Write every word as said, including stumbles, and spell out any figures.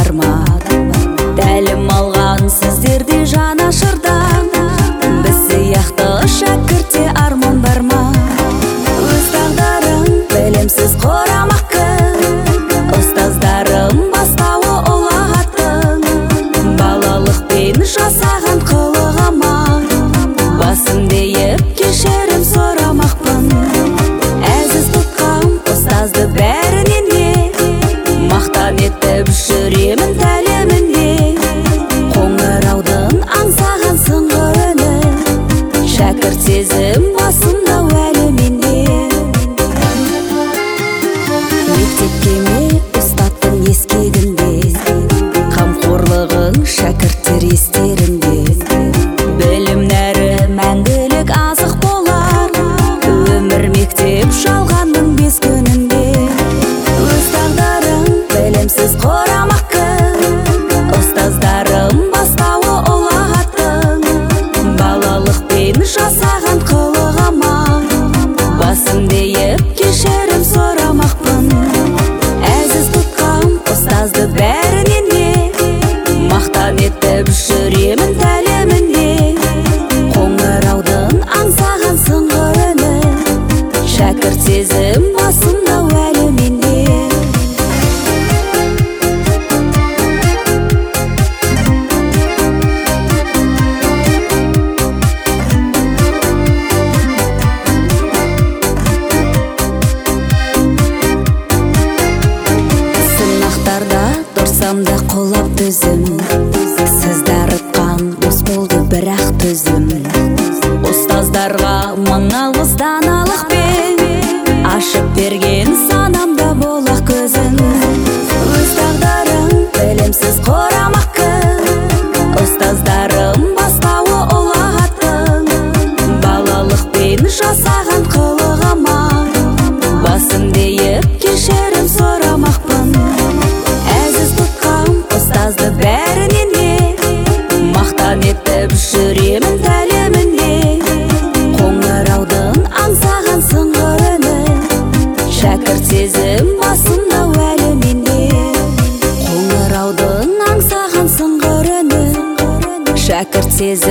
бар ма? Тәлім алған сіздерде жанашырдан, біз сияқты шәкіртте арман бар ма? Өз тағдырын білімсіз құрамақ кім, ұстаздарым бастауы ұлағаттың, балалықпен жасаған қылығыма басым дейіп кешірім сұрамақпын. Әзіз тұтқам ұстазды бәрінен де, мақтан етіп жүремін тәлімінде. Қоңыраудың аңсаған сыңғыр үні, шәкірт сезім басымда әлі менде. Мектепке ме ұстаттың ескегінде, қамқорлығың шәкірттер естерінде. Білім нәрі мәңгілік азық болар, өмір мектеп жалғанның бес күнінде. Өз тағдырың білімсіз құрамақ кім, ұстаздарым бастауы ұлағаттың, балалықпен жасаған қылығыма басым дейіп кешірім сұрамақпын. Әзіз тұтқам ұстазды бәрінен де, мақтан етіп жүремін тәлімінде. Қоңыраудың аңсаған сыңғыр үні, шәкірт сезім басымда әлі менде. Сынақтарда тұрсам да құлап түзім, сіз дарытқан дос болды бірақ түзім. Ұстаздарға мың алғыс даналықпен, ашып берген санамда болақ көзім. Өз тағдырың білімсіз құрамақ кім, ұстаздарым бастауы ұлағаттың, балалықпен жасаған қылығыма басым дейіп кешірім сұрамақпын. Әзіз тұтқам ұстазды бәрінен де, мақтан етіп жүремін тәлімінде. Қоңыраудың аңсаған сыңғыр үні, шәкірт сезім басымда әлі менде. Қоңыраудың аңсаған сыңғыр үні, шәкірт сезім